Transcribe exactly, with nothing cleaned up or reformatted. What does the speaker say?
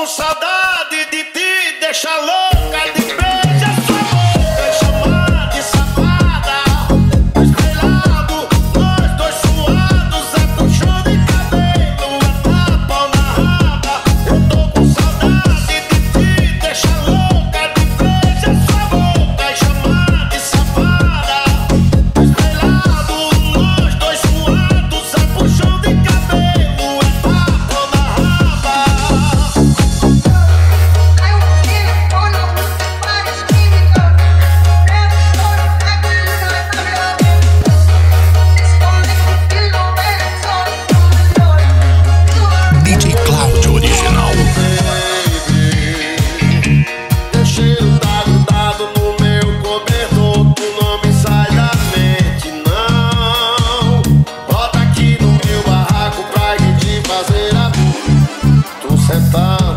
com saudade de ti, deixa louca de beijo a sua boca, chamar de safada. Estrelado, nós dois suados, é puxão de cabelo, é tapa na raba. Eu tô com saudade de ti, deixa louca de beijo a sua boca, chamar de safada. Estrelado, nós dois suados, é puxão de cabelo, é tapa na raba. D J Cláudio Original. Teu cheiro tá grudado no meu cobertor, tu não me sai da mente, não. Bota aqui no meu barraco pra gente fazer amor. Tu sentado